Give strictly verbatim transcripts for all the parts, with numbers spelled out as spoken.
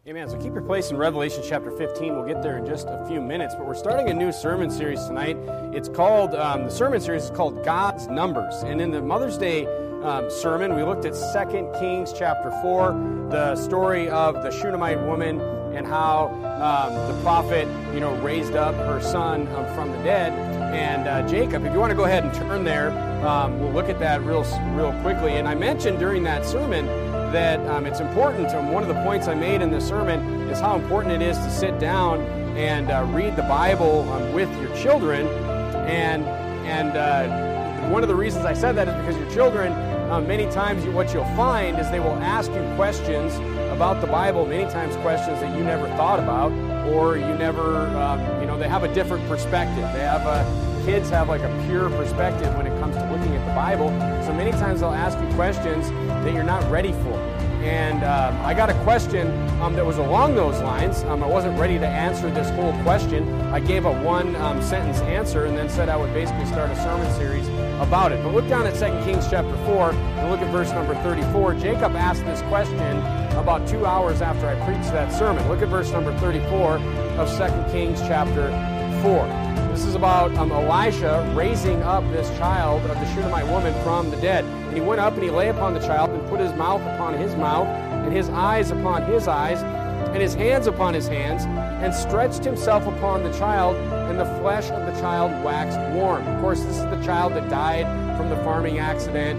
Amen. So keep your place in Revelation chapter fifteen. We'll get there in just a few minutes. But we're starting a new sermon series tonight. It's called, um, the sermon series is called God's Numbers. And in the Mother's Day um, sermon, we looked at Second Kings chapter four, the story of the Shunammite woman and how um, the prophet, you know, raised up her son um, from the dead. And uh, Jacob, if you want to go ahead and turn there, um, we'll look at that real, real quickly. And I mentioned during that sermon that um, it's important, and one of the points I made in the sermon is how important it is to sit down and uh, read the Bible um, with your children. And and uh, one of the reasons I said that is because your children, uh, many times you, what you'll find is they will ask you questions about the Bible, many times questions that you never thought about, or you never, um, you know, they have a different perspective. They have a, kids have like a pure perspective when it comes to looking at the Bible. So many times they'll ask you questions that you're not ready for. And um, I got a question um, that was along those lines. Um, I wasn't ready to answer this whole question. I gave a one-sentence um, answer and then said I would basically start a sermon series about it. But look down at Second Kings chapter four and look at verse number thirty-four. Jacob asked this question about two hours after I preached that sermon. Look at verse number thirty-four of Second Kings chapter four. This is about um, Elisha raising up this child of the Shunammite woman from the dead. And he went up and he lay upon the child and put his mouth upon his mouth and his eyes upon his eyes and his hands upon his hands and stretched himself upon the child, and the flesh of the child waxed warm. Of course, this is the child that died from the farming accident.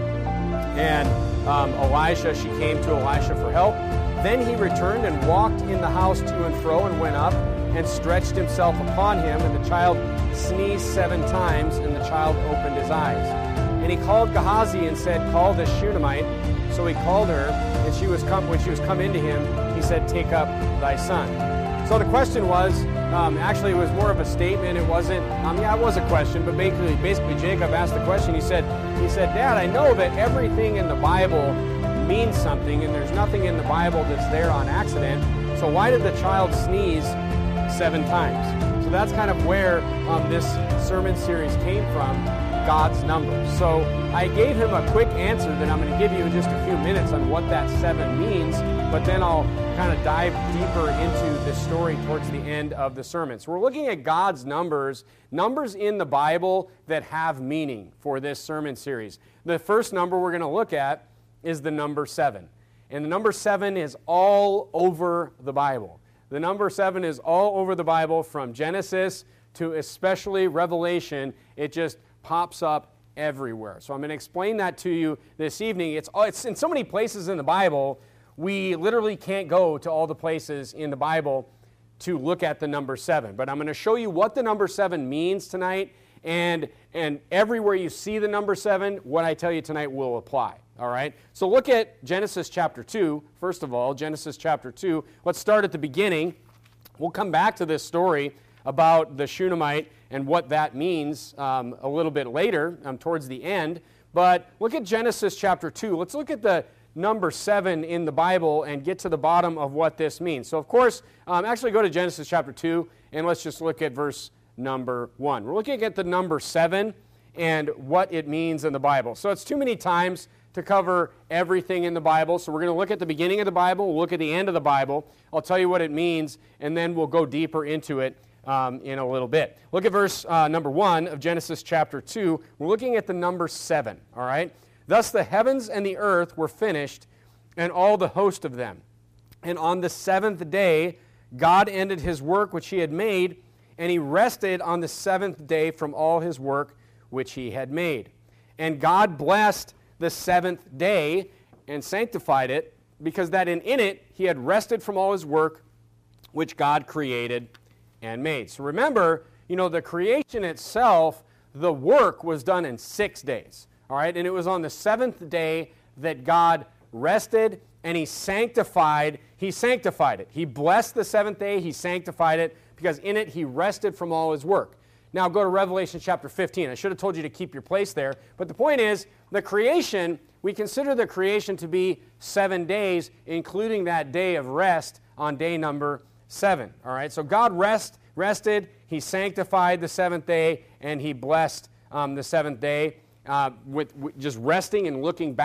And um, Elisha, she came to Elisha for help. Then he returned and walked in the house to and fro and went up and stretched himself upon him, and the child sneezed seven times, and the child opened his eyes. And he called Gehazi and said, "Call this Shunammite." So he called her, and she was come when she was come into him, he said, "Take up thy son." So the question was, um, actually it was more of a statement. It wasn't, um, yeah, it was a question, but basically, basically Jacob asked the question. He said, he said, "Dad, I know that everything in the Bible means something, and there's nothing in the Bible that's there on accident. So why did the child sneeze seven times?" So that's kind of where um, this sermon series came from, God's Numbers. So I gave him a quick answer that I'm going to give you in just a few minutes on what that seven means, but then I'll kind of dive deeper into the story towards the end of the sermon. So we're looking at God's numbers, numbers in the Bible that have meaning for this sermon series. The first number we're going to look at is the number seven. And the number seven is all over the Bible. The number seven is all over the Bible from Genesis to especially Revelation. It just pops up everywhere. So I'm going to explain that to you this evening. It's, it's in so many places in the Bible, we literally can't go to all the places in the Bible to look at the number seven. But I'm going to show you what the number seven means tonight, and, and everywhere you see the number seven, what I tell you tonight will apply. All right, so look at Genesis chapter two. First of all, Genesis chapter two. Let's start at the beginning. We'll come back to this story about the Shunammite and what that means um, a little bit later, um, towards the end. But look at Genesis chapter two. Let's look at the number seven in the Bible and get to the bottom of what this means. So, of course, um, actually go to Genesis chapter two, and let's just look at verse number one. We're looking at the number seven and what it means in the Bible. So it's too many times to cover everything in the Bible. So we're going to look at the beginning of the Bible, we'll look at the end of the Bible, I'll tell you what it means, and then we'll go deeper into it um, in a little bit. Look at verse uh, number one of Genesis chapter two. We're looking at the number seven, all right? "Thus the heavens and the earth were finished, and all the host of them. And on the seventh day God ended his work which he had made, and he rested on the seventh day from all his work which he had made. And God blessed the seventh day and sanctified it, because that in, in it he had rested from all his work which God created and made." So remember, you know, the creation itself, the work was done in six days. All right, and it was on the seventh day that God rested and he sanctified, he sanctified it. He blessed the seventh day, he sanctified it, because in it he rested from all his work. Now go to Revelation chapter fifteen. I should have told you to keep your place there. But the point is, the creation, we consider the creation to be seven days, including that day of rest on day number seven. All right, so God rest, rested, he sanctified the seventh day, and he blessed um, the seventh day uh, with, with just resting and looking back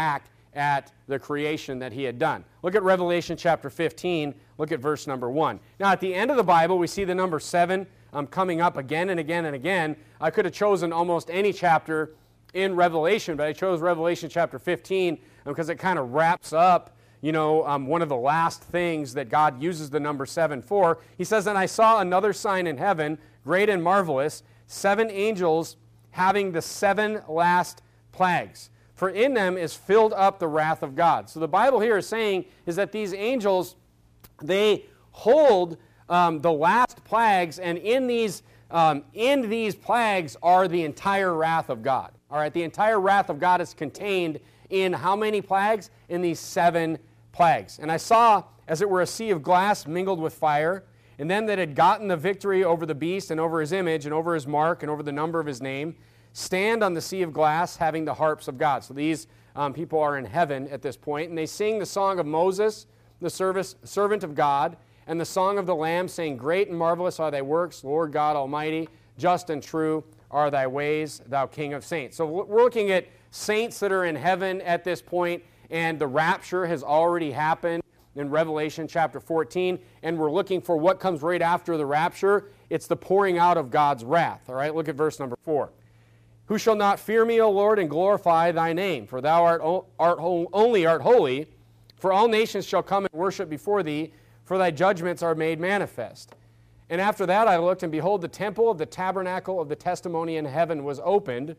at the creation that he had done. Look at Revelation chapter fifteen. Look at verse number one. Now, at the end of the Bible, we see the number seven um, coming up again and again and again. I could have chosen almost any chapter in Revelation, but I chose Revelation chapter fifteen because it kind of wraps up, you know, um, one of the last things that God uses the number seven for. He says, "And I saw another sign in heaven, great and marvelous, seven angels having the seven last plagues. For in them is filled up the wrath of God." So the Bible here is saying is that these angels, they hold um, the last plagues, and in these um, in these plagues are the entire wrath of God. All right, the entire wrath of God is contained in how many plagues? In these seven plagues. "And I saw, as it were, a sea of glass mingled with fire, and them that had gotten the victory over the beast and over his image and over his mark and over the number of his name, stand on the sea of glass, having the harps of God." So these um, people are in heaven at this point, and they sing the song of Moses, the service, servant of God, and the song of the Lamb, saying, "Great and marvelous are thy works, Lord God Almighty. Just and true are thy ways, thou King of saints." So we're looking at saints that are in heaven at this point, and the rapture has already happened in Revelation chapter fourteen, and we're looking for what comes right after the rapture. It's the pouring out of God's wrath. All right, look at verse number four. "Who shall not fear me, O Lord, and glorify thy name? For thou art, art only art holy. For all nations shall come and worship before thee, for thy judgments are made manifest. And after that I looked, and behold, the temple of the tabernacle of the testimony in heaven was opened,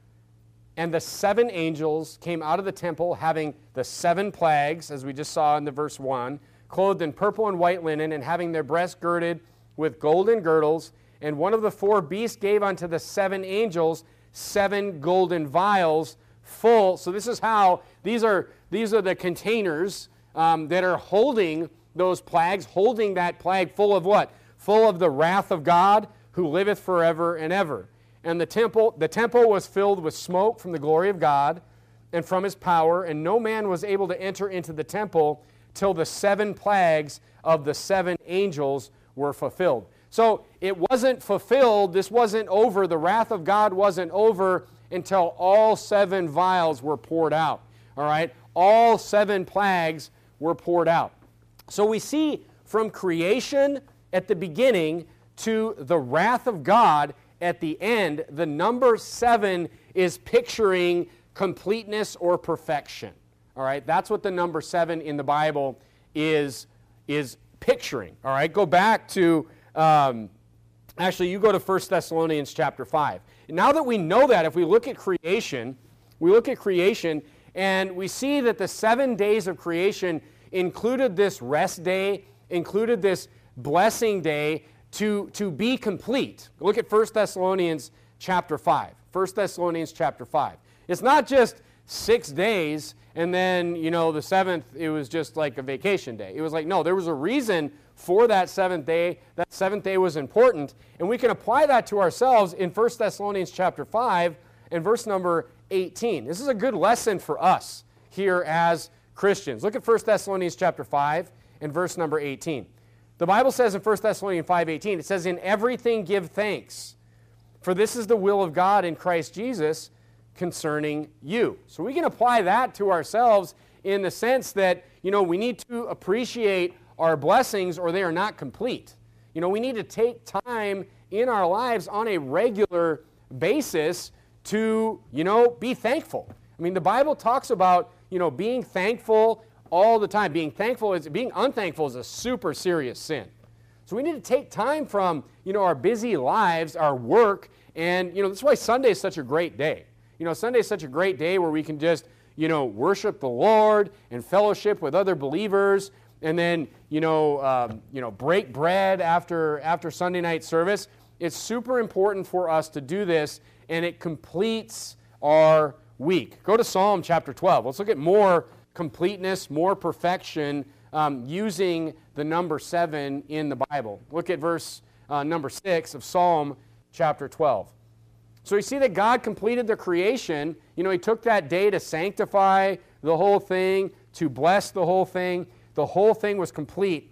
and the seven angels came out of the temple, having the seven plagues, as we just saw in the verse one, clothed in purple and white linen, and having their breasts girded with golden girdles. And one of the four beasts gave unto the seven angels seven golden vials full." So this is how, these are, these are the containers um, that are holding those plagues, holding that plague full of what? Full of the wrath of God, who liveth forever and ever. "And the temple, the temple was filled with smoke from the glory of God and from his power, and no man was able to enter into the temple till the seven plagues of the seven angels were fulfilled." So it wasn't fulfilled, this wasn't over, the wrath of God wasn't over until all seven vials were poured out. All right? All seven plagues were poured out. So we see from creation at the beginning to the wrath of God at the end, the number seven is picturing completeness or perfection. All right? That's what the number seven in the Bible is, is picturing. All right? Go back to... Um, actually, you go to First Thessalonians chapter five. Now that we know that, if we look at creation, we look at creation, and we see that the seven days of creation included this rest day, included this blessing day to, to be complete. Look at First Thessalonians chapter five. First Thessalonians chapter five. It's not just six days, and then, you know, the seventh, it was just like a vacation day. It was like, no, there was a reason for that seventh day. That seventh day was important, and we can apply that to ourselves in First Thessalonians chapter five and verse number eighteen. This is a good lesson for us here as Christians. Look at First Thessalonians chapter five and verse number eighteen. The Bible says in First Thessalonians five eighteen, it says, "In everything give thanks, for this is the will of God in Christ Jesus concerning you." So we can apply that to ourselves in the sense that, you know, we need to appreciate our blessings or they are not complete. You know, we need to take time in our lives on a regular basis to, you know, be thankful. I mean, the Bible talks about, you know, being thankful all the time. Being thankful is, being unthankful is a super serious sin. So we need to take time from, you know, our busy lives, our work, and, you know, that's why Sunday is such a great day. You know, Sunday is such a great day where we can just, you know, worship the Lord and fellowship with other believers, and then, you know, um, you know, break bread after after Sunday night service. It's super important for us to do this, and it completes our week. Go to Psalm chapter twelve. Let's look at more completeness, more perfection um, using the number seven in the Bible. Look at verse uh, number six of Psalm chapter twelve. So you see that God completed the creation. You know, He took that day to sanctify the whole thing, to bless the whole thing. The whole thing was complete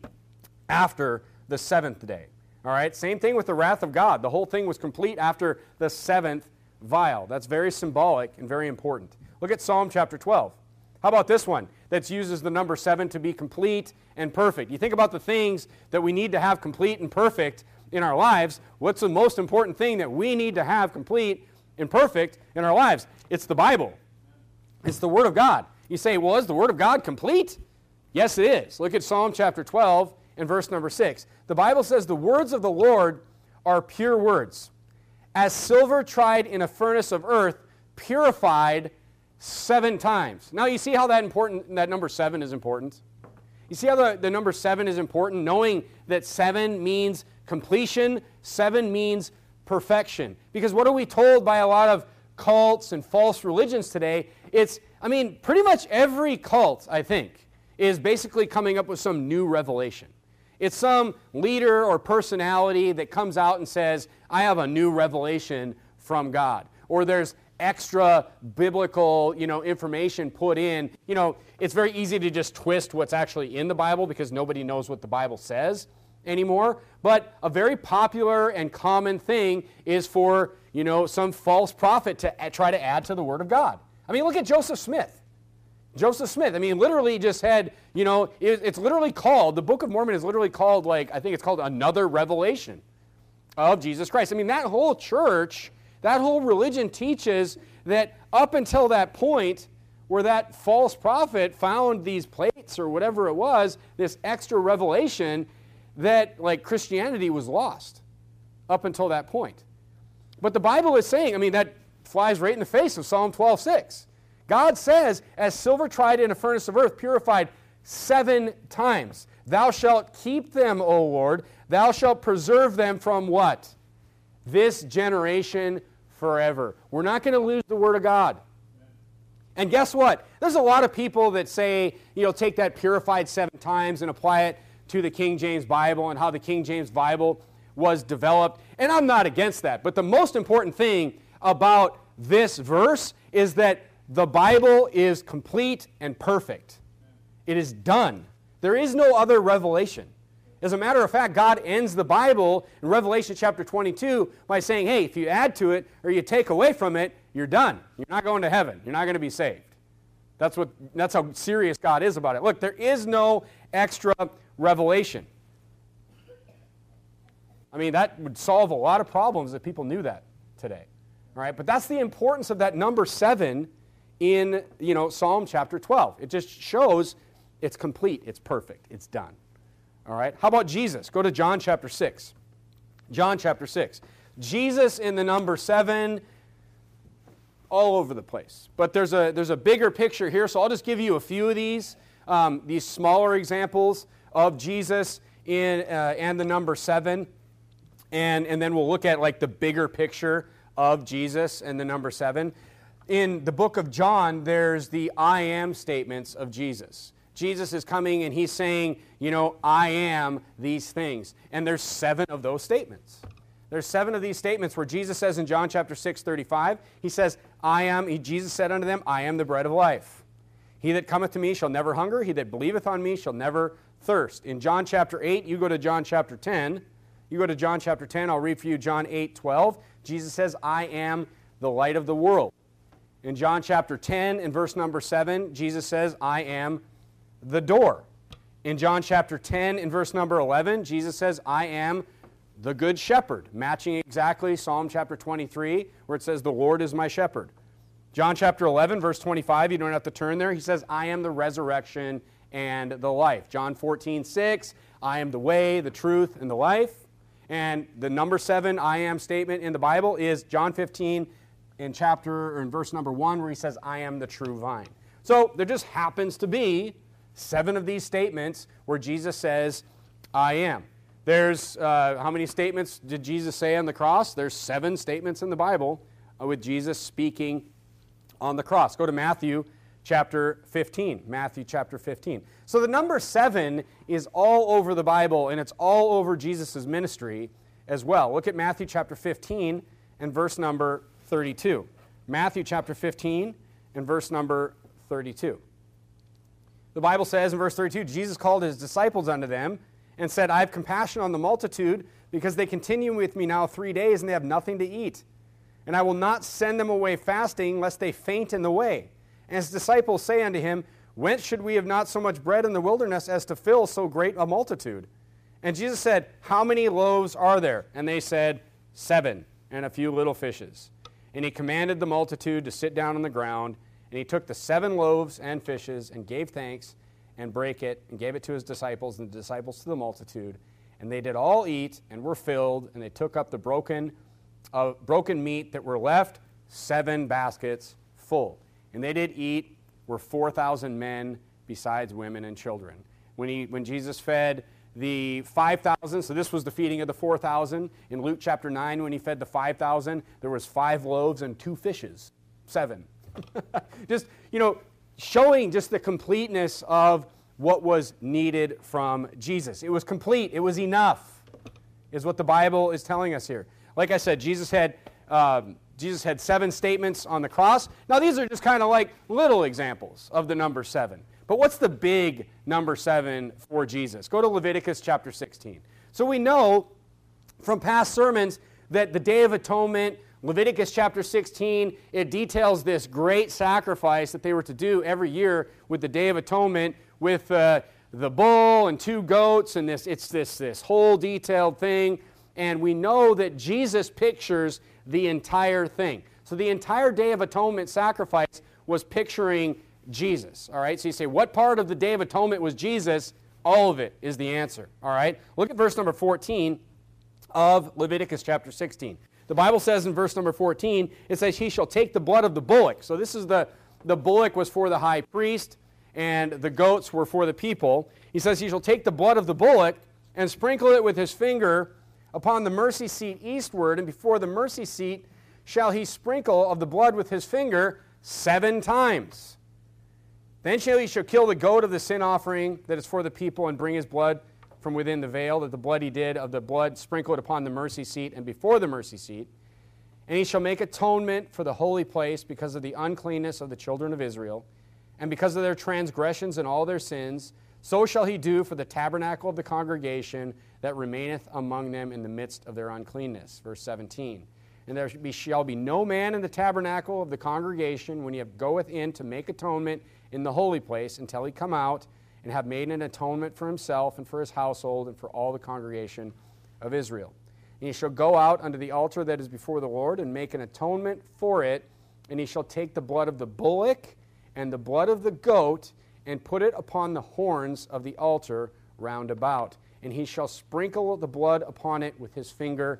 after the seventh day. All right, same thing with the wrath of God. The whole thing was complete after the seventh vial. That's very symbolic and very important. Look at Psalm chapter twelve. How about this one that uses the number seven to be complete and perfect? You think about the things that we need to have complete and perfect in our lives. What's the most important thing that we need to have complete and perfect in our lives? It's the Bible. It's the Word of God. You say, well, is the Word of God complete? Yes, it is. Look at Psalm chapter twelve and verse number six. The Bible says, the words of the Lord are pure words, as silver tried in a furnace of earth, purified seven times. Now, you see how that important, that number seven is important? You see how the, the number seven is important? Knowing that seven means completion, seven means perfection. Because what are we told by a lot of cults and false religions today? It's, I mean, pretty much every cult, I think, is basically coming up with some new revelation. It's some leader or personality that comes out and says, I have a new revelation from God. Or there's extra biblical, you know, information put in. You know, it's very easy to just twist what's actually in the Bible because nobody knows what the Bible says anymore. But a very popular and common thing is for, you know, some false prophet to try to add to the Word of God. I mean, look at Joseph Smith. Joseph Smith, I mean, literally just had, you know, it, it's literally called, the Book of Mormon is literally called, like, I think it's called Another Revelation of Jesus Christ. I mean, that whole church, that whole religion teaches that up until that point where that false prophet found these plates or whatever it was, this extra revelation, that, like, Christianity was lost up until that point. But the Bible is saying, I mean, that flies right in the face of Psalm twelve six. God says, as silver tried in a furnace of earth, purified seven times. Thou shalt keep them, O Lord. Thou shalt preserve them from what? This generation forever. We're not going to lose the Word of God. And guess what? There's a lot of people that say, you know, take that purified seven times and apply it to the King James Bible and how the King James Bible was developed. And I'm not against that. But the most important thing about this verse is that the Bible is complete and perfect. It is done. There is no other revelation. As a matter of fact, God ends the Bible in Revelation chapter twenty-two by saying, hey, if you add to it or you take away from it, you're done. You're not going to heaven. You're not going to be saved. That's what. That's how serious God is about it. Look, there is no extra revelation. I mean, that would solve a lot of problems if people knew that today. All right, but that's the importance of that number seven in, you know, Psalm chapter twelve. It just shows it's complete, it's perfect, it's done. All right, how about Jesus? Go to John chapter six. John chapter six. Jesus in the number seven, all over the place. But there's a, there's a bigger picture here, so I'll just give you a few of these, um, these smaller examples of Jesus in uh, and the number seven. And, and then we'll look at like the bigger picture of Jesus and the number seven. In the book of John, there's the I am statements of Jesus. Jesus is coming and he's saying, you know, I am these things. And there's seven of those statements. There's seven of these statements where Jesus says in John chapter six, thirty-five, he says, I am, he, Jesus said unto them, I am the bread of life. He that cometh to me shall never hunger. He that believeth on me shall never thirst. In John chapter eight, you go to John chapter ten. You go to John chapter ten, I'll read for you John eight, twelve. Jesus says, I am the light of the world. In John chapter ten and verse number seven, Jesus says, I am the door. In John chapter ten and verse number eleven, Jesus says, I am the good shepherd, matching exactly Psalm chapter twenty-three, where it says, the Lord is my shepherd. John chapter eleven, verse twenty-five, you don't have to turn there. He says, I am the resurrection and the life. John fourteen, six, I am the way, the truth, and the life. And the number seven I am statement in the Bible is John fifteen in chapter or in verse number one, where he says, I am the true vine. So there just happens to be seven of these statements where Jesus says, I am. There's, uh, how many statements did Jesus say on the cross? There's seven statements in the Bible uh, with Jesus speaking on the cross. Go to Matthew chapter fifteen. Matthew chapter fifteen. So the number seven is all over the Bible, and it's all over Jesus' ministry as well. Look at Matthew chapter fifteen and verse number thirty-two. Matthew chapter fifteen and verse number thirty-two. The Bible says in verse thirty-two, Jesus called his disciples unto them and said, I have compassion on the multitude, because they continue with me now three days, and they have nothing to eat. And I will not send them away fasting, lest they faint in the way. And his disciples say unto him, Whence should we have not so much bread in the wilderness as to fill so great a multitude? And Jesus said, How many loaves are there? And they said, Seven, and a few little fishes. And he commanded the multitude to sit down on the ground, and he took the seven loaves and fishes, and gave thanks, and brake it, and gave it to his disciples, and the disciples to the multitude. And they did all eat, and were filled, and they took up the broken, uh, broken meat that were left, seven baskets full. And they did eat, were four thousand men, besides women and children. When, he, when Jesus fed the five thousand, so this was the feeding of the four thousand. In Luke chapter nine, when he fed the five thousand, there was five loaves and two fishes. Seven. Just, you know, showing just the completeness of what was needed from Jesus. It was complete. It was enough, is what the Bible is telling us here. Like I said, Jesus had um, Jesus had seven statements on the cross. Now, these are just kind of like little examples of the number seven. But what's the big number seven for Jesus? Go to Leviticus chapter sixteen. So we know from past sermons that the Day of Atonement, Leviticus chapter sixteen, it details this great sacrifice that they were to do every year with the Day of Atonement with uh, the bull and two goats, and this it's this, this whole detailed thing. And we know that Jesus pictures the entire thing. So the entire Day of Atonement sacrifice was picturing Jesus. All right, so you say, what part of the Day of Atonement was Jesus? All of it is the answer. All right, look at verse number fourteen of Leviticus chapter sixteen. The Bible says in verse number fourteen, it says, He shall take the blood of the bullock. So this is the, the bullock was for the high priest, and the goats were for the people. He says, He shall take the blood of the bullock and sprinkle it with his finger upon the mercy seat eastward, and before the mercy seat shall he sprinkle of the blood with his finger seven times. Then shall he shall kill the goat of the sin offering that is for the people, and bring his blood from within the veil, that the blood he did of the blood sprinkle it upon the mercy seat and before the mercy seat. And he shall make atonement for the holy place because of the uncleanness of the children of Israel, and because of their transgressions and all their sins. So shall he do for the tabernacle of the congregation that remaineth among them in the midst of their uncleanness. Verse seventeen. And there shall be no man in the tabernacle of the congregation when he goeth in to make atonement in the holy place until he come out and have made an atonement for himself and for his household and for all the congregation of Israel. And he shall go out unto the altar that is before the Lord and make an atonement for it, and he shall take the blood of the bullock and the blood of the goat and put it upon the horns of the altar round about. And he shall sprinkle the blood upon it with his finger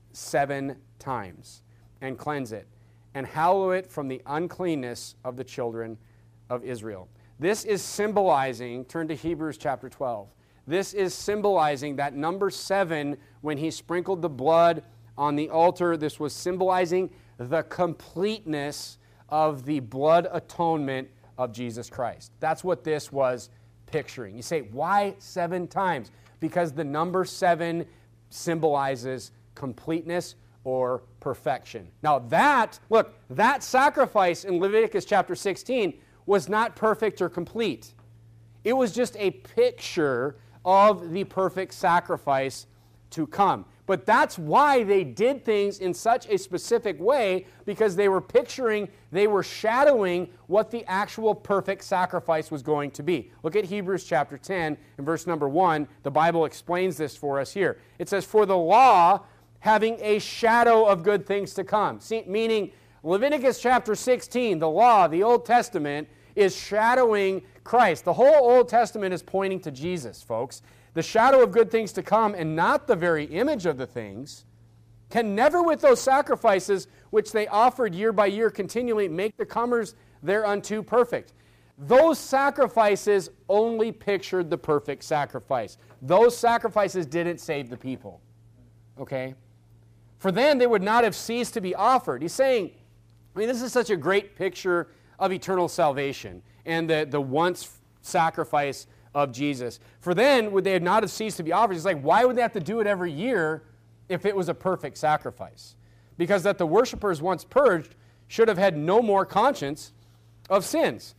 seven times, and cleanse it, and hallow it from the uncleanness of the children of Israel. This is symbolizing, turn to Hebrews chapter twelve. This is symbolizing that number seven, when he sprinkled the blood on the altar, this was symbolizing the completeness of the blood atonement of Jesus Christ. That's what this was picturing. You say, why seven times? Because the number seven symbolizes completeness or perfection. Now that, look, that sacrifice in Leviticus chapter sixteen was not perfect or complete. It was just a picture of the perfect sacrifice to come. But that's why they did things in such a specific way, because they were picturing, they were shadowing what the actual perfect sacrifice was going to be. Look at Hebrews chapter ten and verse number one. The Bible explains this for us here. It says, For the law having a shadow of good things to come. See, meaning Leviticus chapter sixteen, the law, the Old Testament, is shadowing Christ. The whole Old Testament is pointing to Jesus, folks. The shadow of good things to come, and not the very image of the things, can never with those sacrifices which they offered year by year continually make the comers thereunto perfect. Those sacrifices only pictured the perfect sacrifice. Those sacrifices didn't save the people. Okay? For then they would not have ceased to be offered. He's saying, I mean, this is such a great picture of eternal salvation and the, the once sacrifice of Jesus. For then would they not have ceased to be offered? It's like, why would they have to do it every year if it was a perfect sacrifice? Because that the worshipers, once purged, should have had no more conscience of sins.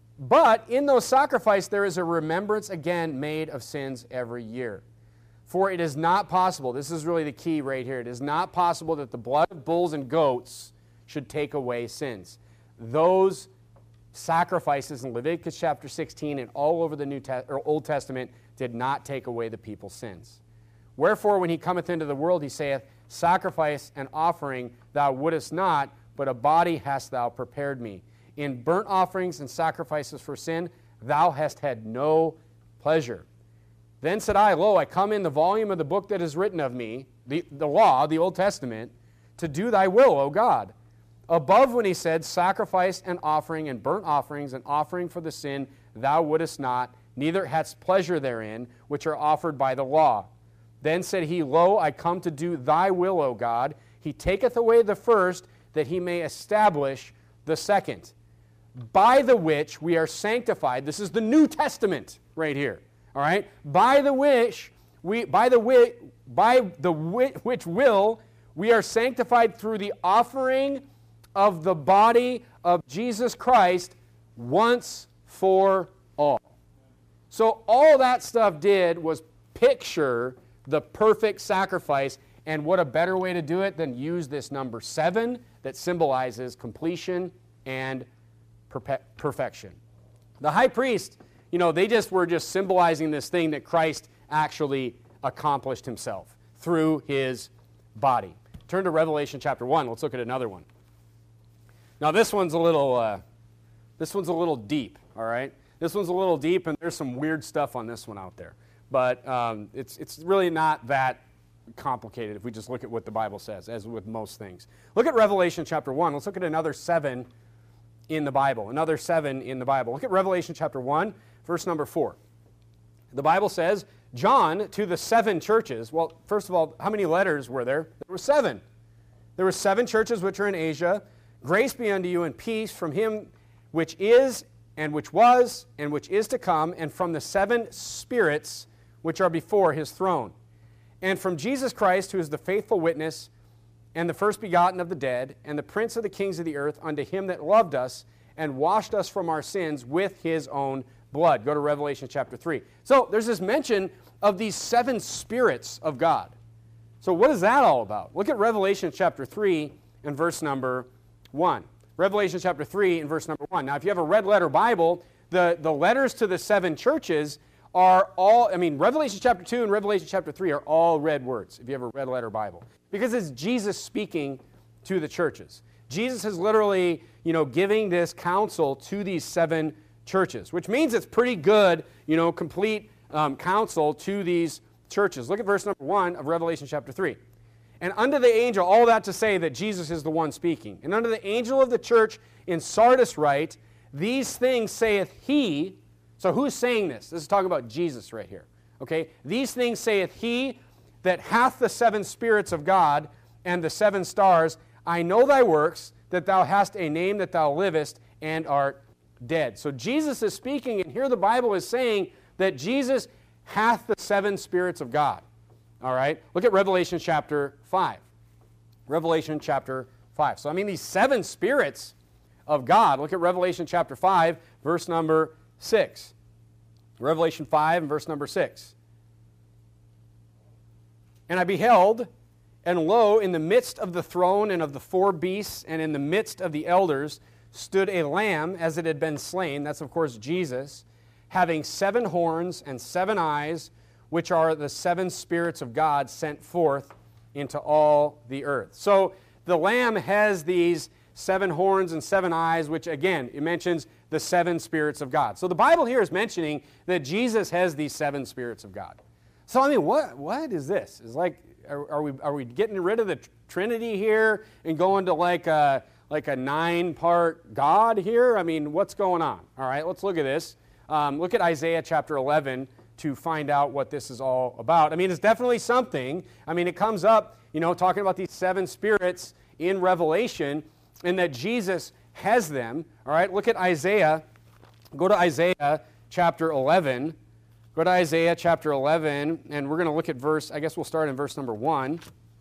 But in those sacrifices there is a remembrance again made of sins every year. For it is not possible, this is really the key right here, it is not possible that the blood of bulls and goats should take away sins. Those sacrifices in Leviticus chapter sixteen and all over the New Te- or Old Testament did not take away the people's sins. Wherefore, when he cometh into the world, he saith, Sacrifice and offering thou wouldest not, but a body hast thou prepared me. In burnt offerings and sacrifices for sin thou hast had no pleasure. Then said I, Lo, I come in the volume of the book that is written of me, the, the law, the Old Testament, to do thy will, O God. Above when he said, Sacrifice and offering and burnt offerings and offering for the sin thou wouldest not, neither hadst pleasure therein, which are offered by the law. Then said he, Lo, I come to do thy will, O God. He taketh away the first, that he may establish the second, by the which we are sanctified. This is the New Testament right here. All right? By the which we by the which by the which will we are sanctified through the offering of the body of Jesus Christ once for all. So all that stuff did was picture the perfect sacrifice, and what a better way to do it than use this number seven that symbolizes completion and perpe- perfection. The high priest, you know, they just were just symbolizing this thing that Christ actually accomplished himself through his body. Turn to Revelation chapter one. Let's look at another one. Now this one's a little, uh, this one's a little deep. All right, this one's a little deep, and there's some weird stuff on this one out there. But um, it's it's really not that complicated if we just look at what the Bible says, as with most things. Look at Revelation chapter one. Let's look at another seven in the Bible. Another seven in the Bible. Look at Revelation chapter one, verse number four. The Bible says, John to the seven churches. Well, first of all, how many letters were there? There were seven. There were seven churches which are in Asia. Grace be unto you and peace from him which is, and which was, and which is to come, and from the seven spirits which are before his throne, and from Jesus Christ, who is the faithful witness, and the first begotten of the dead, and the prince of the kings of the earth, unto him that loved us, and washed us from our sins with his own blood. Go to Revelation chapter three. So there's this mention of these seven spirits of God. So what is that all about? Look at Revelation chapter three and verse number one. Revelation chapter three and verse number one. Now, if you have a red letter Bible, the, the letters to the seven churches are all, I mean, Revelation chapter two and Revelation chapter three are all red words, if you have a red letter Bible. Because it's Jesus speaking to the churches. Jesus is literally, you know, giving this counsel to these seven churches, which means it's pretty good, you know, complete um, counsel to these churches. Look at verse number one of Revelation chapter three. And unto the angel, all that to say that Jesus is the one speaking. And unto the angel of the church in Sardis write, These things saith he. So who's saying this? This is talking about Jesus right here. Okay? These things saith he that hath the seven spirits of God and the seven stars. I know thy works, that thou hast a name, that thou livest, and art dead. So Jesus is speaking, and here the Bible is saying that Jesus hath the seven spirits of God. All right? Look at Revelation chapter five. Revelation chapter five. So I mean these seven spirits of God. Look at Revelation chapter five, verse number six. Revelation five and verse number six. And I beheld, and lo, in the midst of the throne and of the four beasts, and in the midst of the elders, stood a lamb as it had been slain. That's, of course, Jesus, having seven horns and seven eyes, which are the seven spirits of God sent forth into all the earth. So the lamb has these seven horns and seven eyes, which, again, it mentions the seven spirits of God. So the Bible here is mentioning that Jesus has these seven spirits of God. So, I mean, what what is this? Is like, are, are we are we getting rid of the Trinity here and going to like a, like a nine-part God here? I mean, what's going on? All right, let's look at this. Um, look at Isaiah chapter eleven to find out what this is all about. I mean, it's definitely something. I mean, it comes up, you know, talking about these seven spirits in Revelation, and that Jesus has them. All right, look at Isaiah. Go to Isaiah chapter eleven. Go to Isaiah chapter eleven, and we're going to look at verse, I guess we'll start in verse number one.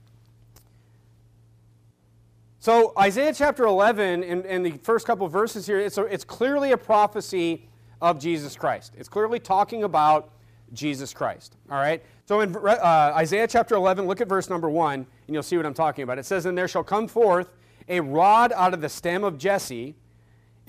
So Isaiah chapter eleven, in, in the first couple of verses here, it's, a, it's clearly a prophecy of Jesus Christ. It's clearly talking about Jesus Christ. All right? So in uh, Isaiah chapter eleven, look at verse number one, and you'll see what I'm talking about. It says, And there shall come forth a rod out of the stem of Jesse,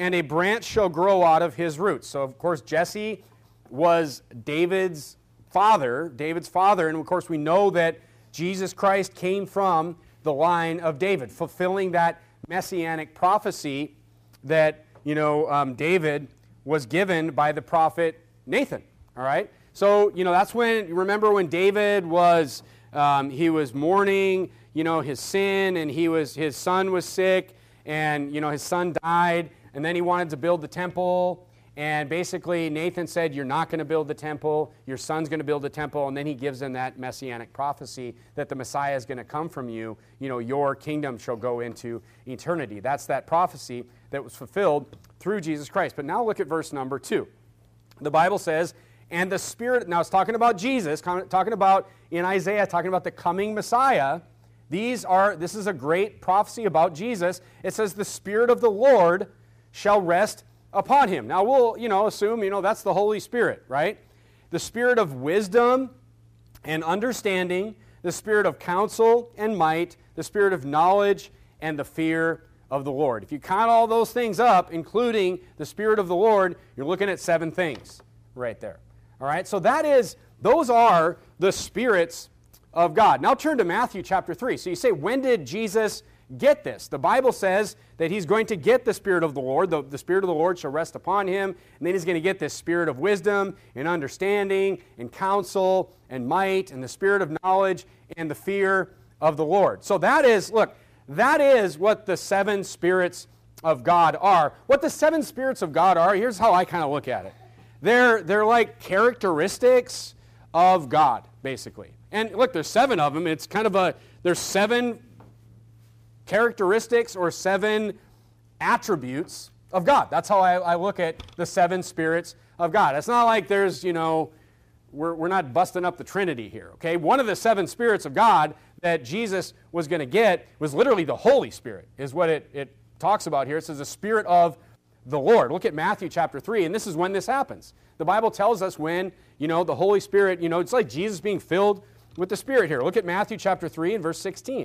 and a branch shall grow out of his roots. So, of course, Jesse was David's father, David's father, and of course we know that Jesus Christ came from the line of David, fulfilling that messianic prophecy that, you know, um, David was given by the prophet Nathan, all right? So, you know, that's when, remember when David was, um, he was mourning, you know, his sin, and he was, his son was sick, and, you know, his son died, and then he wanted to build the temple, and basically Nathan said, you're not going to build the temple, your son's going to build the temple, and then he gives them that messianic prophecy that the Messiah is going to come from you, you know, your kingdom shall go into eternity. That's that prophecy that was fulfilled through Jesus Christ. But now look at verse number two. The Bible says, and the Spirit, now it's talking about Jesus, talking about, in Isaiah, talking about the coming Messiah. These are, this is a great prophecy about Jesus. It says, the Spirit of the Lord shall rest upon him. Now we'll, you know, assume, you know, that's the Holy Spirit, right? The Spirit of wisdom and understanding, the Spirit of counsel and might, the Spirit of knowledge and the fear of the Lord. If you count all those things up, including the Spirit of the Lord, you're looking at seven things right there. All right, so that is, those are the spirits of God. Now turn to Matthew chapter three. So you say, when did Jesus get this? The Bible says that he's going to get the Spirit of the Lord. The, the Spirit of the Lord shall rest upon him. And then he's going to get this Spirit of wisdom and understanding and counsel and might and the Spirit of knowledge and the fear of the Lord. So that is, look, that is what the seven spirits of God are. What the seven spirits of God are, here's how I kind of look at it. They're, they're like characteristics of God, basically. And look, there's seven of them. It's kind of a, there's seven characteristics or seven attributes of God. That's how I, I look at the seven spirits of God. It's not like there's, you know, we're, we're not busting up the Trinity here, okay? One of the seven spirits of God that Jesus was going to get was literally the Holy Spirit, is what it, it talks about here. It says the Spirit of the Lord. Look at Matthew chapter three, and this is when this happens. The Bible tells us when, you know, the Holy Spirit, you know, it's like Jesus being filled with the Spirit here. Look at Matthew chapter three and verse sixteen.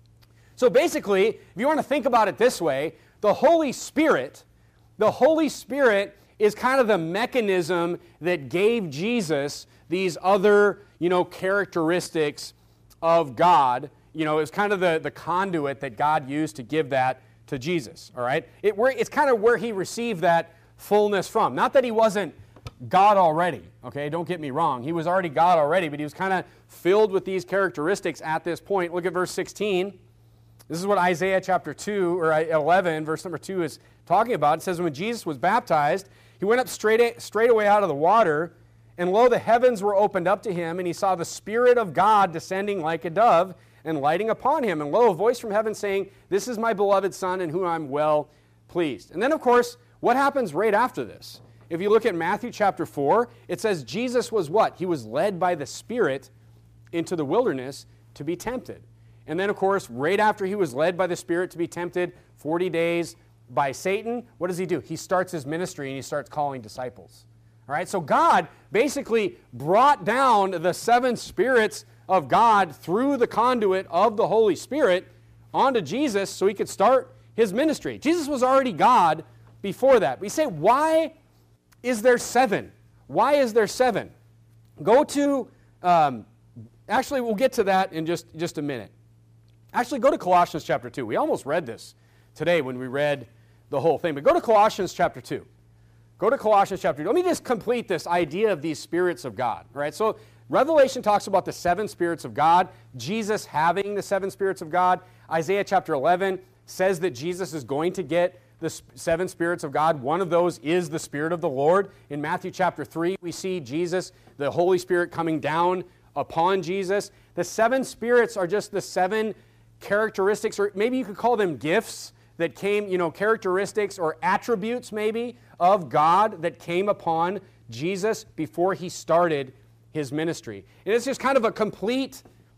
So basically, if you want to think about it this way, the Holy Spirit, the Holy Spirit is kind of the mechanism that gave Jesus these other, you know, characteristics of God. You know, it's kind of the, the conduit that God used to give that to Jesus, all right? It, it's kind of where he received that fullness from. Not that he wasn't God already, okay? Don't get me wrong. He was already God already, but he was kind of filled with these characteristics at this point. Look at verse sixteen. This is what Isaiah chapter two, or eleven, verse number two is talking about. It says, when Jesus was baptized, he went up straight, straight away out of the water, and lo, the heavens were opened up to him, and he saw the Spirit of God descending like a dove and lighting upon him. And lo, a voice from heaven saying, this is my beloved Son, in whom I'm well pleased. And then, of course, what happens right after this? If you look at Matthew chapter four, it says Jesus was what? He was led by the Spirit into the wilderness to be tempted. And then, of course, right after he was led by the Spirit to be tempted, forty days by Satan, what does he do? He starts his ministry and he starts calling disciples. All right, so God basically brought down the seven spirits of God through the conduit of the Holy Spirit onto Jesus so he could start his ministry. Jesus was already God before that. We say, why is there seven? Why is there seven? Go to, um, actually, we'll get to that in just, just a minute. Actually, go to Colossians chapter two. We almost read this today when we read the whole thing. But go to Colossians chapter two. Go to Colossians chapter two. Let me just complete this idea of these spirits of God. All right? So Revelation talks about the seven spirits of God, Jesus having the seven spirits of God. Isaiah chapter eleven says that Jesus is going to get the seven spirits of God. One of those is the Spirit of the Lord. In Matthew chapter three, we see Jesus, the Holy Spirit, coming down upon Jesus. The seven spirits are just the seven characteristics, or maybe you could call them gifts that came, you know, characteristics or attributes maybe of God that came upon Jesus before he started his ministry. And it's just kind of a complete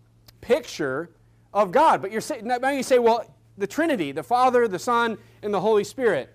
picture of God. But you're saying, now you say, well, the Trinity, the Father, the Son, and the Holy Spirit.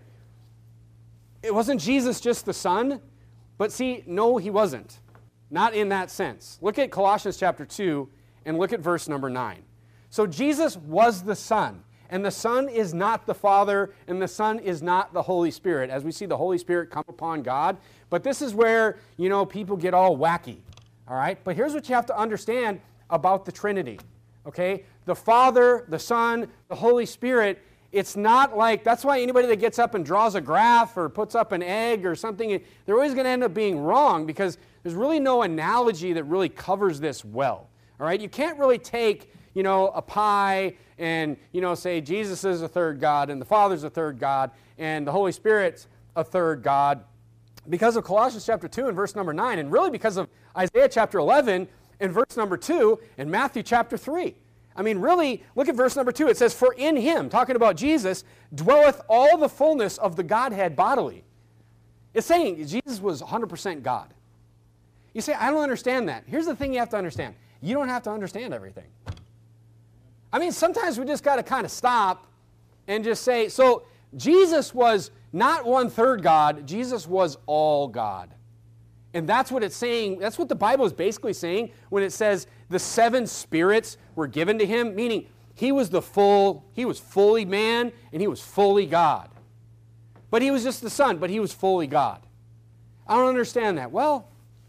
It wasn't Jesus just the Son? But see, no, he wasn't. Not in that sense. Look at Colossians chapter two and look at verse number nine. So Jesus was the Son. And the Son is not the Father, and the Son is not the Holy Spirit, as we see the Holy Spirit come upon God. But this is where, you know, people get all wacky, all right? But here's what you have to understand about the Trinity, okay? The Father, the Son, the Holy Spirit, it's not like, that's why anybody that gets up and draws a graph or puts up an egg or something, they're always going to end up being wrong because there's really no analogy that really covers this well, all right? You can't really take, you know, a pie and, you know, say Jesus is a third God and the Father's a third God and the Holy Spirit's a third God because of Colossians chapter two and verse number nine, and really because of Isaiah chapter eleven and verse number two and Matthew chapter three. I mean, really, look at verse number two. It says, for in him, talking about Jesus, dwelleth all the fullness of the Godhead bodily. It's saying Jesus was one hundred percent God. You say, I don't understand that. Here's the thing you have to understand. You don't have to understand everything. I mean, sometimes we just got to kind of stop and just say, so Jesus was not one-third God. Jesus was all God. And that's what it's saying. That's what the Bible is basically saying when it says the seven spirits were given to him, meaning he was the full, he was fully man and he was fully God. But he was just the Son, but he was fully God. I don't understand that. Well,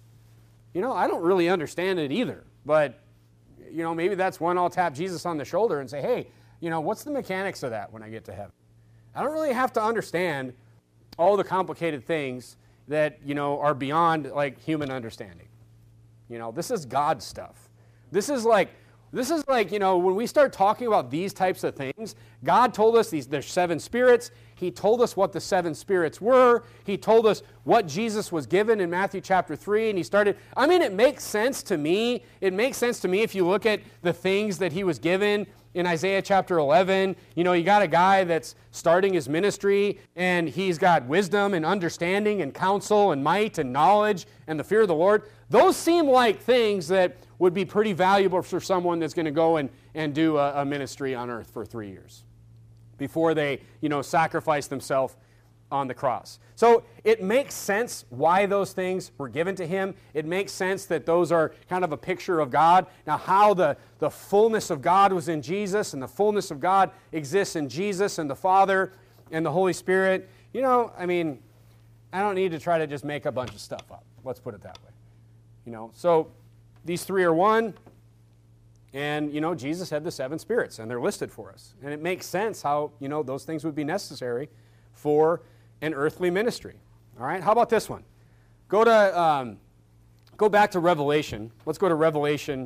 you know, I don't really understand it either. But, you know, maybe that's when I'll tap Jesus on the shoulder and say, hey, you know, what's the mechanics of that when I get to heaven? I don't really have to understand all the complicated things that, you know, are beyond, like, human understanding. You know, this is God stuff. This is like, this is like, you know, when we start talking about these types of things, God told us these, there's seven spirits. He told us what the seven spirits were. He told us what Jesus was given in Matthew chapter three, and he started, I mean, it makes sense to me. It makes sense to me if you look at the things that he was given in Isaiah chapter eleven. You know, you got a guy that's starting his ministry, and he's got wisdom and understanding and counsel and might and knowledge and the fear of the Lord. Those seem like things that would be pretty valuable for someone that's going to go and, and do a, a ministry on earth for three years before they, you know, sacrifice themselves on the cross. So it makes sense why those things were given to him. It makes sense that those are kind of a picture of God. Now, how the, the fullness of God was in Jesus and the fullness of God exists in Jesus and the Father and the Holy Spirit, you know, I mean, I don't need to try to just make a bunch of stuff up. Let's put it that way. You know, so these three are one, and, you know, Jesus had the seven spirits, and they're listed for us. And it makes sense how, you know, those things would be necessary for an earthly ministry. All right, how about this one? Go to, um, go back to Revelation. Let's go to Revelation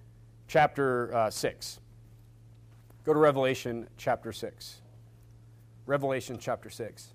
chapter uh, six. Go to Revelation chapter six. Revelation chapter six.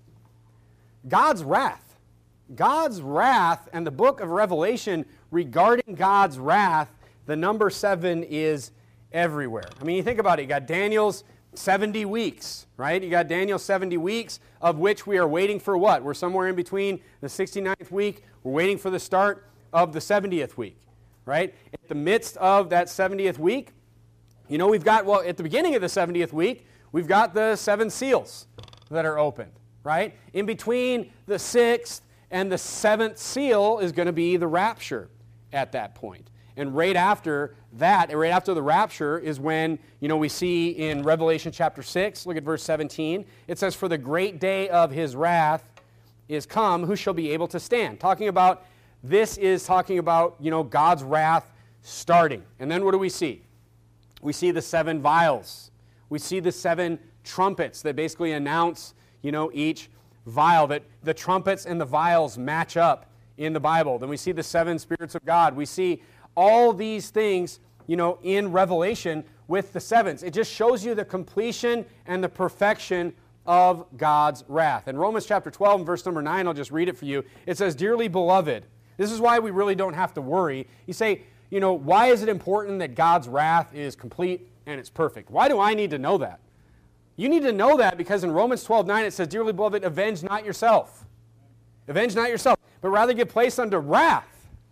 God's wrath. God's wrath and the book of Revelation regarding God's wrath, the number seven is everywhere. I mean, you think about it. You got Daniel's seventy weeks, right? You got Daniel's seventy weeks, of which we are waiting for what? We're somewhere in between the sixty-ninth week. We're waiting for the start of the seventieth week, right? At the midst of that seventieth week, you know, we've got, well, at the beginning of the seventieth week, we've got the seven seals that are opened, right? In between the sixth and the seventh seal is going to be the rapture at that point. And right after that, right after the rapture is when, you know, we see in Revelation chapter six, look at verse seventeen, it says, for the great day of his wrath is come, who shall be able to stand? Talking about, this is talking about, you know, God's wrath starting. And then what do we see? We see the seven vials. We see the seven trumpets that basically announce, you know, each vial, that the trumpets and the vials match up in the Bible. Then we see the seven spirits of God. We see all these things, you know, in Revelation with the sevens. It just shows you the completion and the perfection of God's wrath. In Romans chapter twelve and verse number nine, I'll just read it for you. It says, dearly beloved, this is why we really don't have to worry. You say, you know, why is it important that God's wrath is complete and it's perfect? Why do I need to know that? You need to know that because in Romans twelve nine it says, dearly beloved, avenge not yourself. Avenge not yourself, but rather give place unto wrath.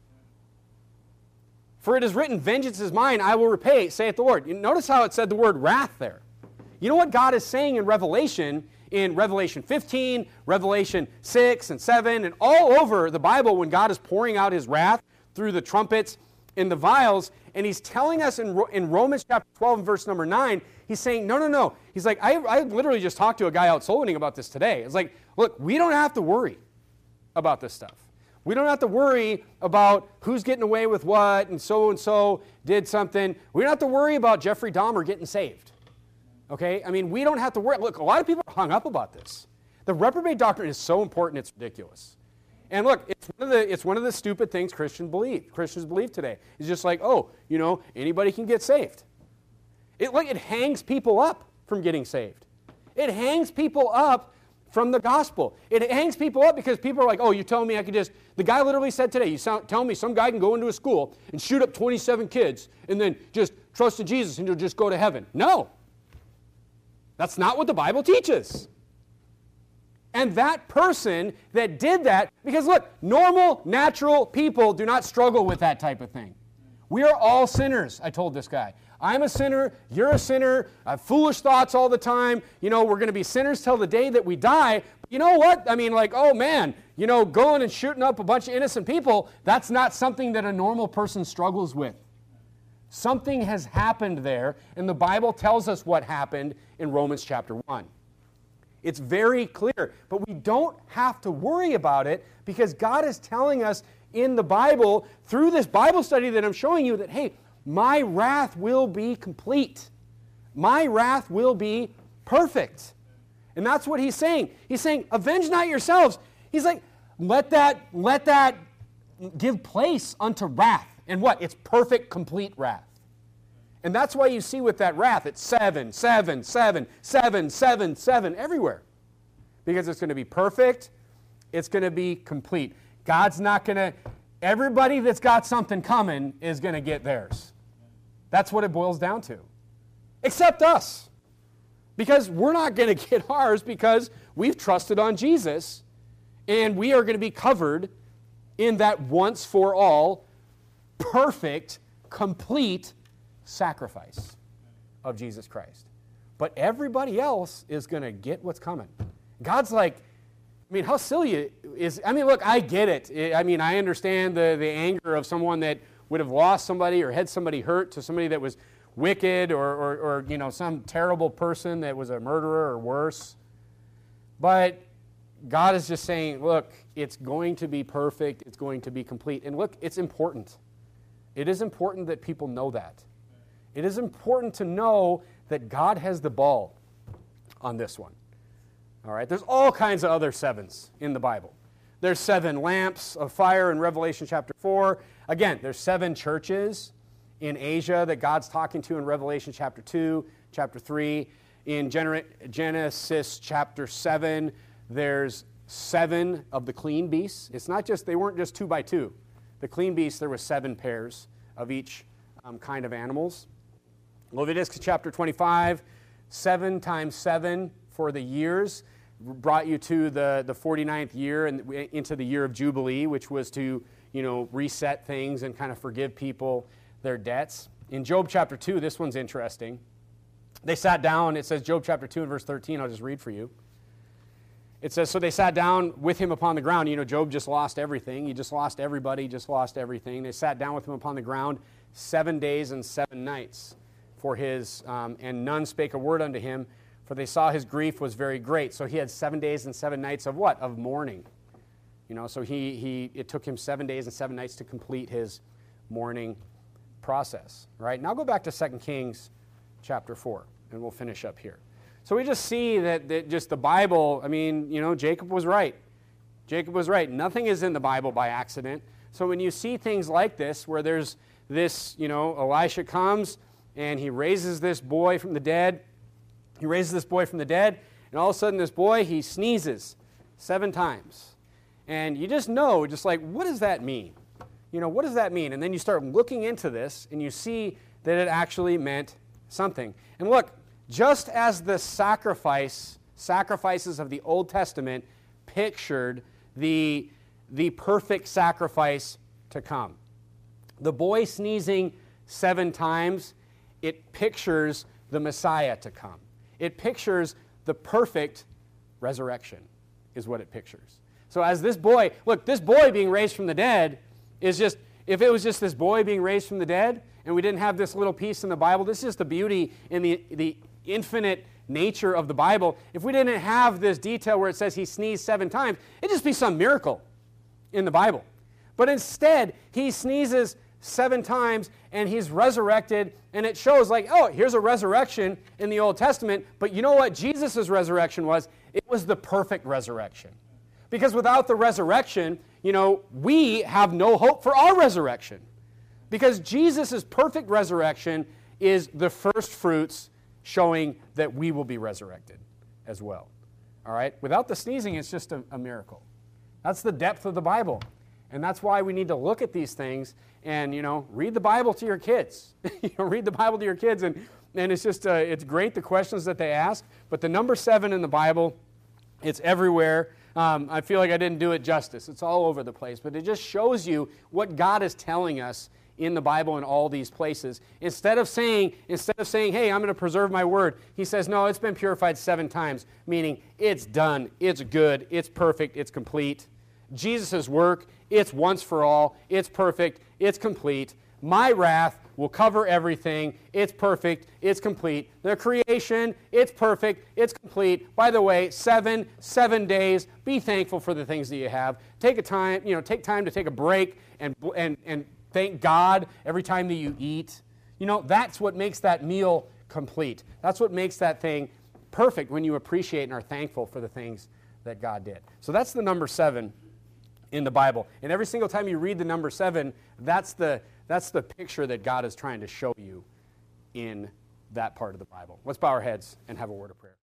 For it is written, vengeance is mine, I will repay, saith the Lord. You notice how it said the word wrath there. You know what God is saying in Revelation, in Revelation fifteen, Revelation six and seven, and all over the Bible when God is pouring out his wrath through the trumpets in the vials, and he's telling us in, in Romans chapter twelve, verse number nine, he's saying, no, no, no. He's like, I, I literally just talked to a guy out soul winning about this today. It's like, look, we don't have to worry about this stuff. We don't have to worry about who's getting away with what and so-and-so did something. We don't have to worry about Jeffrey Dahmer getting saved. Okay? I mean, we don't have to worry. Look, a lot of people are hung up about this. The reprobate doctrine is so important, it's ridiculous. And look, it's one of the, it's one of the stupid things Christians believe. Christians believe today. It's just like, oh, you know, anybody can get saved. It, like, it hangs people up from getting saved. It hangs people up from the gospel. It hangs people up because people are like, oh, you're telling me I could just, the guy literally said today, you sound, tell me some guy can go into a school and shoot up twenty-seven kids and then just trust in Jesus and you'll just go to heaven. No. That's not what the Bible teaches. And that person that did that, because look, normal, natural people do not struggle with that type of thing. We are all sinners, I told this guy. I'm a sinner, you're a sinner, I have foolish thoughts all the time. You know, we're going to be sinners till the day that we die. But you know what? I mean, like, oh man, you know, going and shooting up a bunch of innocent people, that's not something that a normal person struggles with. Something has happened there, and the Bible tells us what happened in Romans chapter one. It's very clear, but we don't have to worry about it because God is telling us in the Bible, through this Bible study that I'm showing you, that, hey, my wrath will be complete. My wrath will be perfect. And that's what he's saying. He's saying, avenge not yourselves. He's like, let that, let that give place unto wrath. And what? It's perfect, complete wrath. And that's why you see with that wrath, it's seven, seven, seven, seven, seven, seven, everywhere. Because it's going to be perfect, it's going to be complete. God's not going to, everybody that's got something coming is going to get theirs. That's what it boils down to. Except us. Because we're not going to get ours because we've trusted on Jesus, and we are going to be covered in that once for all, perfect, complete sacrifice of Jesus Christ. But everybody else is going to get what's coming. God's like, I mean, how silly is, I mean, look, I get it. I mean, I understand the, the anger of someone that would have lost somebody or had somebody hurt to somebody that was wicked or, or, or, you know, some terrible person that was a murderer or worse. But God is just saying, look, it's going to be perfect. It's going to be complete. And look, it's important. It is important that people know that. It is important to know that God has the ball on this one. All right, there's all kinds of other sevens in the Bible. There's seven lamps of fire in Revelation chapter four. Again, there's seven churches in Asia that God's talking to in Revelation chapter two, chapter three. In Genesis chapter seven, there's seven of the clean beasts. It's not just, they weren't just two by two. The clean beasts, there were seven pairs of each um, kind of animals. Leviticus chapter twenty-five, seven times seven for the years brought you to the, the forty-ninth year and into the year of Jubilee, which was to, you know, reset things and kind of forgive people their debts. In Job chapter two, this one's interesting. They sat down, it says Job chapter two and verse thirteen, I'll just read for you. It says, so they sat down with him upon the ground. You know, Job just lost everything. He just lost everybody, just lost everything. They sat down with him upon the ground seven days and seven nights for his, um, and none spake a word unto him, for they saw his grief was very great. So he had seven days and seven nights of what? Of mourning. You know, so he, he it took him seven days and seven nights to complete his mourning process. Right? Now go back to Second Kings chapter four, and we'll finish up here. So we just see that, that just the Bible, I mean, you know, Jacob was right. Jacob was right. Nothing is in the Bible by accident. So when you see things like this, where there's this, you know, Elisha comes and he raises this boy from the dead, he raises this boy from the dead, and all of a sudden this boy, he sneezes seven times. And you just know, just like, what does that mean? You know, what does that mean? And then you start looking into this, and you see that it actually meant something. And look, just as the sacrifice, sacrifices of the Old Testament pictured the, the perfect sacrifice to come. The boy sneezing seven times, it pictures the Messiah to come. It pictures the perfect resurrection, is what it pictures. So as this boy, look, this boy being raised from the dead is just, If it was just this boy being raised from the dead, and we didn't have this little piece in the Bible, this is the beauty in the, the infinite nature of the Bible. If we didn't have this detail where it says he sneezed seven times, it'd just be some miracle in the Bible. But instead, he sneezes seven times, and he's resurrected, and it shows like, oh, here's a resurrection in the Old Testament, but you know what Jesus' resurrection was? It was the perfect resurrection. Because without the resurrection, you know, we have no hope for our resurrection. Because Jesus' perfect resurrection is the first fruits showing that we will be resurrected as well. All right? Without the sneezing, it's just a, a miracle. That's the depth of the Bible. And that's why we need to look at these things and, you know, read the Bible to your kids. you know, read the Bible to your kids. And, and it's just, uh, it's great, the questions that they ask. But the number seven in the Bible, it's everywhere. Um, I feel like I didn't do it justice. It's all over the place. But it just shows you what God is telling us in the Bible in all these places. Instead of saying, instead of saying, hey, I'm going to preserve my word, he says, no, it's been purified seven times, meaning it's done, it's good, it's perfect, it's complete. Jesus' work, it's once for all, it's perfect, it's complete. My wrath will cover everything, it's perfect, it's complete. The creation, it's perfect, it's complete. By the way, seven, seven days, be thankful for the things that you have. Take a time, you know, take time to take a break and and and thank God every time that you eat. You know, that's what makes that meal complete. That's what makes that thing perfect, when you appreciate and are thankful for the things that God did. So that's the number seven in the Bible. And every single time you read the number seven, that's the, that's the picture that God is trying to show you in that part of the Bible. Let's bow our heads and have a word of prayer.